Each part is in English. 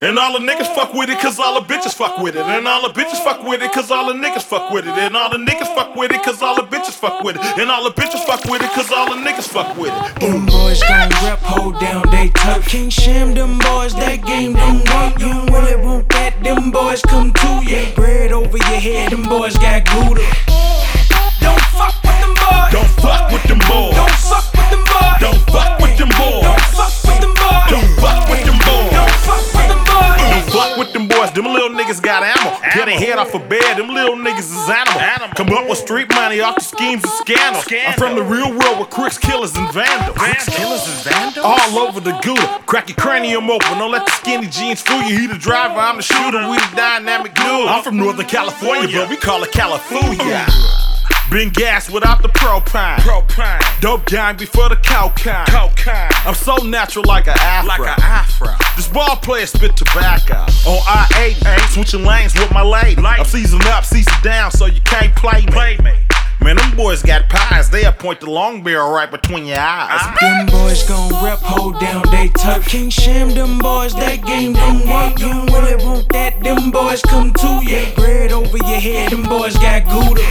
And all the niggas fuck with it cause all the bitches fuck with it. And all the bitches fuck with it cause all the niggas fuck with it. And all the niggas fuck with it cause all the bitches fuck with it. And all the bitches fuck with it cause all the niggas fuck with it. Them boys gon' rep, hold down, they tuck. King Sham, them boys, that game don't work. You don't really want that, them boys come to you. Bread over your head, them boys got Gouda. Don't fuck with them boys. Don't fuck with them boys. Don't fuck with them boys. Don't fuck with them boys. Don't fuck with them boys. Don't fuck with them boys. Don't fuck with them boys. Don't fuck with them boys, them little niggas got ammo. Get a head off a bed, them little niggas is animal. Come up with street money off the schemes and scandals. I'm from the real world with crooks, killers, and vandals. Crooks, killers, and vandals? All over the Gouda. Crack your cranium open, don't let the skinny jeans fool you. He the driver, I'm the shooter, we the dynamic duo. I'm from Northern California, but we call it California. Been gassed without the propane. Dope gang before the cocaine. I'm so natural like an afro. This ball player spit tobacco. On I-8, switching lanes with my lady. I'm seasoned up, seasoned down, so you can't play me. Man, them boys got pies, they'll point the long barrel right between your eyes. Them boys gon' rep, hold down, they tuck. King Sham, them boys, that game don't work. You don't really want that, them boys come to you. Bread over your head, them boys got Gouda.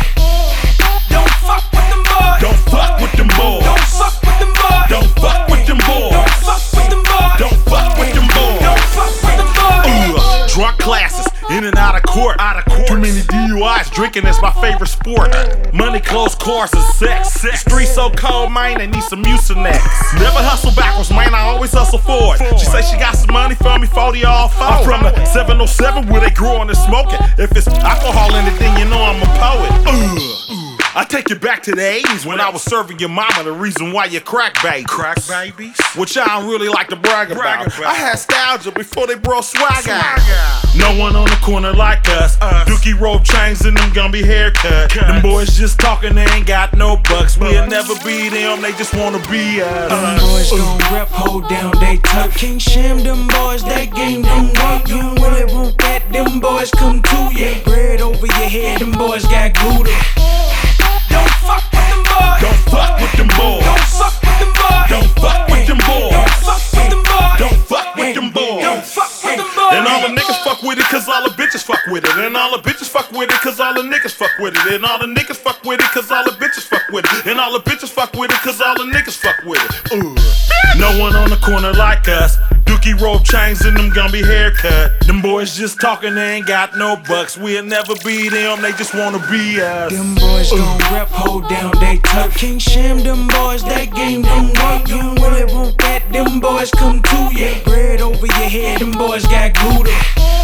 Don't fuck with them boys. Don't fuck with them boys. Don't fuck with them boys. Don't fuck with them boys. Don't fuck with them boys. Don't fuck with them boys. Don't fuck with them boys. Drunk classes, in and out of court. Too many DUIs, drinking is my favorite sport. Money, clothes, cars, and sex. The streets so cold, man, they need some Mucinex. Never hustle backwards, man, I always hustle forward. She say she got some money for me, 40 all four. I'm from the 707 where they growing and smoking. If it's alcohol in it, then you know I'm a poet. I take you back to the 80s when I was serving your mama the reason why you crack babies. Crack babies? Which I don't really like to brag about. I had nostalgia before they brought swag out. No one on the corner like us. Dookie rope chains and them Gumby haircut. Them boys just talking, they ain't got no bucks. We'll never be them, they just wanna be us. Them boys gon' rep, hold down, they tuck. King Sham, them boys, that game don't work. You don't really want that, them boys come to you. Bread over your head, them boys got Gouda. Don't fuck with them boys. Don't fuck with them boys. Don't fuck with them boys. Don't fuck with them boys. Don't fuck with them boys. Don't fuck with them boys. Don't fuck with them boys. And all the niggas fuck with it cause all the bitches fuck with it. And all the bitches fuck with it cause all the niggas fuck with it. And all the niggas fuck with it cause all the bitches fuck with it. And all the bitches fuck with it cause all the niggas fuck with it. No one on the corner like us. Dookie rope chains and them Gumby haircut. Them boys just talking, they ain't got no bucks. We'll never be them, they just wanna be us. Them boys gon' rep, hold down, they tuck. King Sham, them boys, that game don't work. You don't really want that, them boys come to you. Bread over your head, them boys got Gouda.